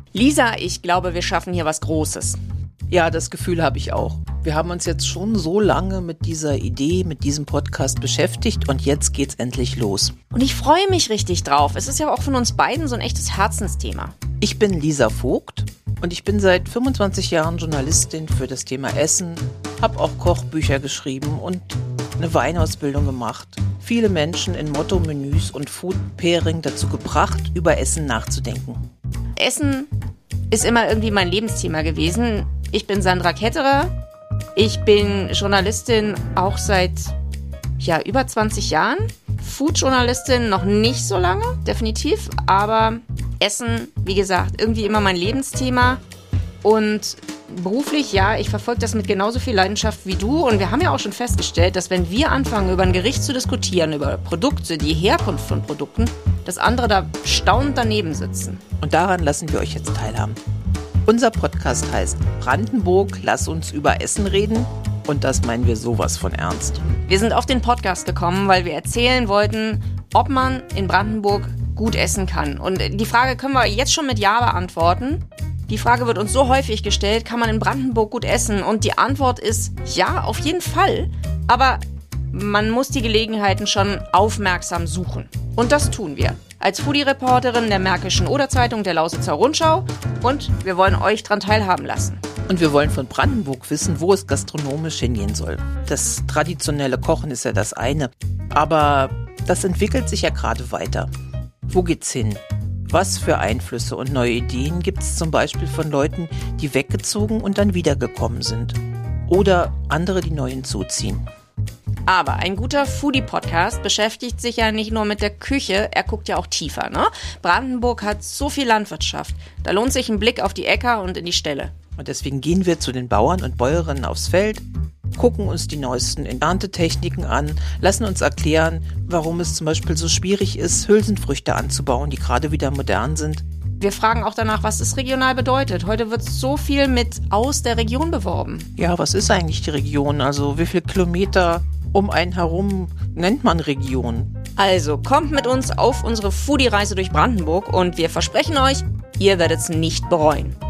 Lisa, ich glaube, wir schaffen hier was Großes. Ja, das Gefühl habe ich auch. Wir haben uns jetzt schon so lange mit dieser Idee, mit diesem Podcast beschäftigt und jetzt geht's endlich los. Und ich freue mich richtig drauf. Es ist ja auch von uns beiden so ein echtes Herzensthema. Ich bin Lisa Vogt und ich bin seit 25 Jahren Journalistin für das Thema Essen, habe auch Kochbücher geschrieben und eine Weinausbildung gemacht. Viele Menschen in Motto-Menüs und Food-Pairing dazu gebracht, über Essen nachzudenken. Essen ist immer irgendwie mein Lebensthema gewesen. Ich bin Sandra Ketterer. Ich bin Journalistin auch seit über 20 Jahren. Food-Journalistin noch nicht so lange, definitiv. Aber Essen, wie gesagt, irgendwie immer mein Lebensthema. Und beruflich, ja, ich verfolge das mit genauso viel Leidenschaft wie du. Und wir haben ja auch schon festgestellt, dass wenn wir anfangen, über ein Gericht zu diskutieren, über Produkte, die Herkunft von Produkten, dass andere da staunend daneben sitzen. Und daran lassen wir euch jetzt teilhaben. Unser Podcast heißt Brandenburg, lass uns über Essen reden. Und das meinen wir sowas von ernst. Wir sind auf den Podcast gekommen, weil wir erzählen wollten, ob man in Brandenburg gut essen kann. Und die Frage können wir jetzt schon mit Ja beantworten. Die Frage wird uns so häufig gestellt, kann man in Brandenburg gut essen? Und die Antwort ist ja, auf jeden Fall. Aber man muss die Gelegenheiten schon aufmerksam suchen. Und das tun wir. Als Foodie-Reporterin der Märkischen Oder-Zeitung, der Lausitzer Rundschau. Und wir wollen euch daran teilhaben lassen. Und wir wollen von Brandenburg wissen, wo es gastronomisch hingehen soll. Das traditionelle Kochen ist ja das eine. Aber das entwickelt sich ja gerade weiter. Wo geht's hin? Was für Einflüsse und neue Ideen gibt es zum Beispiel von Leuten, die weggezogen und dann wiedergekommen sind? Oder andere, die neu hinzuziehen? Aber ein guter Foodie-Podcast beschäftigt sich ja nicht nur mit der Küche, er guckt ja auch tiefer, ne? Brandenburg hat so viel Landwirtschaft. Da lohnt sich ein Blick auf die Äcker und in die Ställe. Und deswegen gehen wir zu den Bauern und Bäuerinnen aufs Feld, gucken uns die neuesten Erntetechniken an, lassen uns erklären, warum es zum Beispiel so schwierig ist, Hülsenfrüchte anzubauen, die gerade wieder modern sind. Wir fragen auch danach, was es regional bedeutet. Heute wird so viel mit aus der Region beworben. Ja, was ist eigentlich die Region? Also wie viele Kilometer um einen herum nennt man Region? Also kommt mit uns auf unsere Foodie-Reise durch Brandenburg und wir versprechen euch, ihr werdet es nicht bereuen.